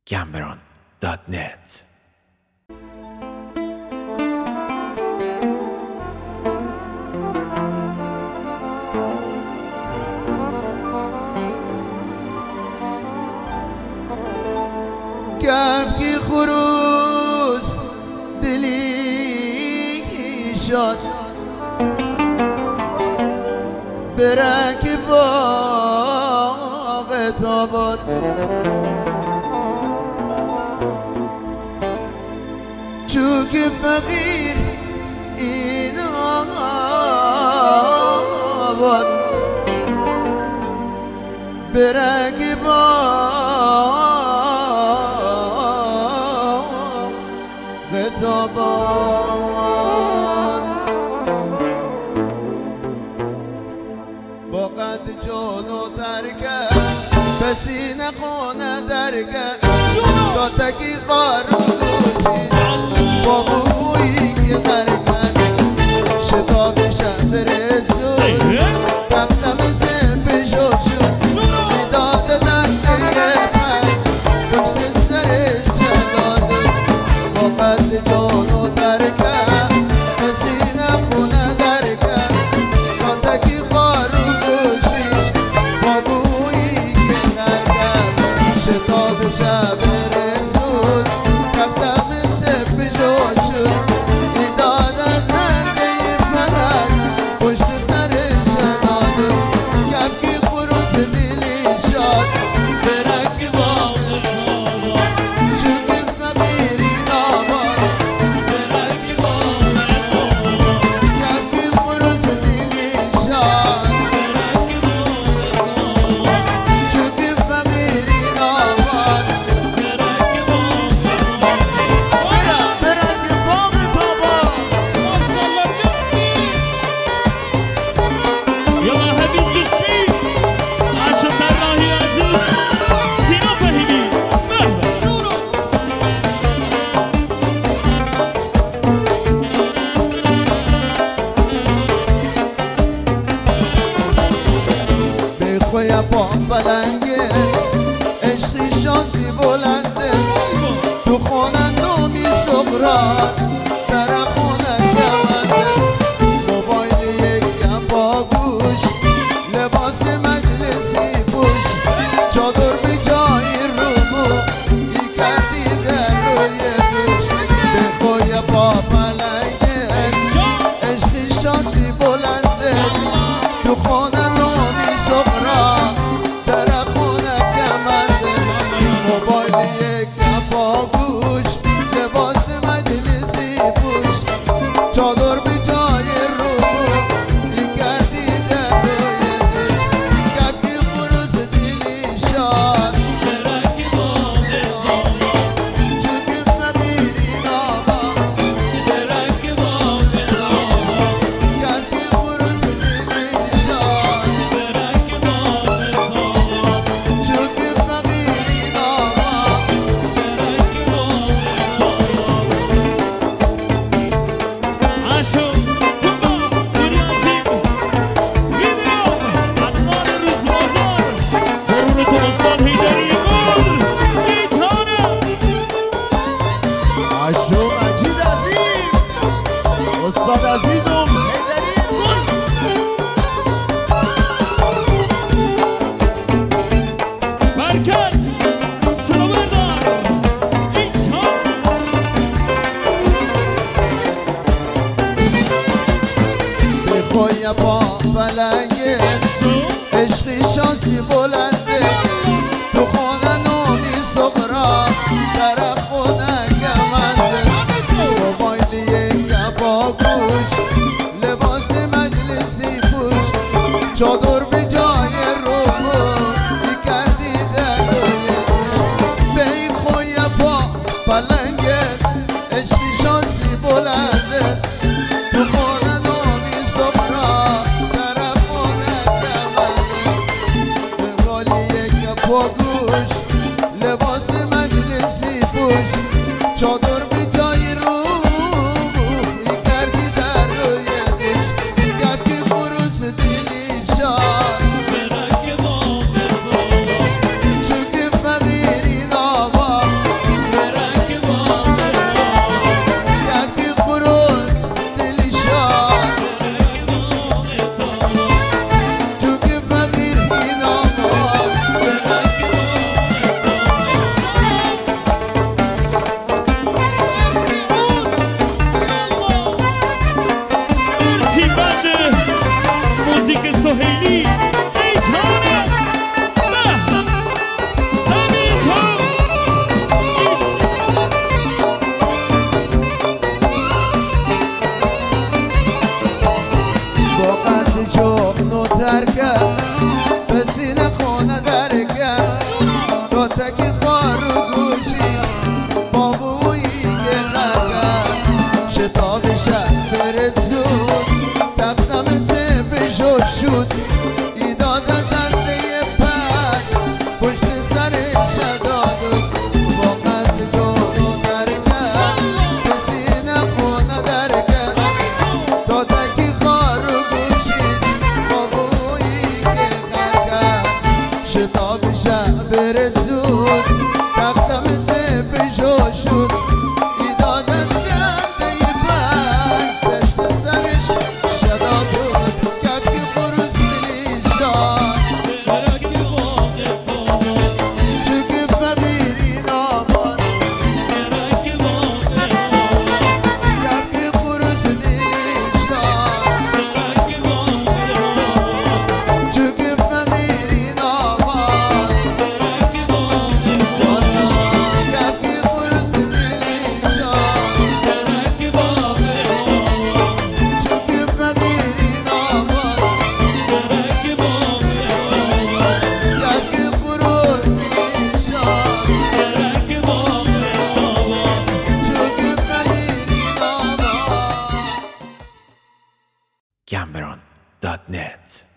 Gamberon.net. کبکی خروس دلی شد برک باغ تاباد چوک فقیر این آباد برک باغ تاباد با قد جانو درکه کسی نخونه درکه تا تکی خاروچی با بویی که غرکن شتاب شب رسول تختم سلف شد میداد دسته من پشت سرش چداده با قد جانو درکه کسی نخونه درکه تا تکی خاروچی با بویی که غرکن شتاب شب رسول تختم سلف شد میداد زنده فقط پشت سرش چداده کبکی خروس دلی شد برک باغ چوک فقیری ناباد برک باغ کبکی خروس دلی شد چوک فقیری ناباد برک باغ تاباد يلا حبيب جسمي عاشق الله عزيز سينا فهمي مرحبا به خوی پام بلنگه عشقی شانسی بلنده تو خونن نومی سقران در خونن کمنده موبایل یک کم با گوش لباس مجلسی پوش چادر به جای روبو ای کردی در روی دوش به خوی پا بلنگه عشقی شانسی بلنده تو خونه نومی سقرا در خونه کمنده موبایل یک با گوش لباس مجلسی پوش چادر به جای رو ای کردی در روی دوش کبکی خروس دلی شد چوک فقیری ناباد کبکی خروس دلی شد چوک فقیری ناباد عاشق كبا بريازي فيديو عطار الرزمازار ضرورة وصال هيدري يقول إيجانا عشو مجید عزیز استاد عزیزم حیدری گل بركات سلوبردار إيجانا به خوی با بلنگه عشقی شانسی بلنده تو خونه نومی سقرا در خونه کمنده موبایل یک با گوش لباس مجلسی پوش چادر به جای روبو ای کردی در روی دوش به این خوی با پلنگه عشقی شانسی بلنده تو خونه نومی سقرا در خونه Cameron.net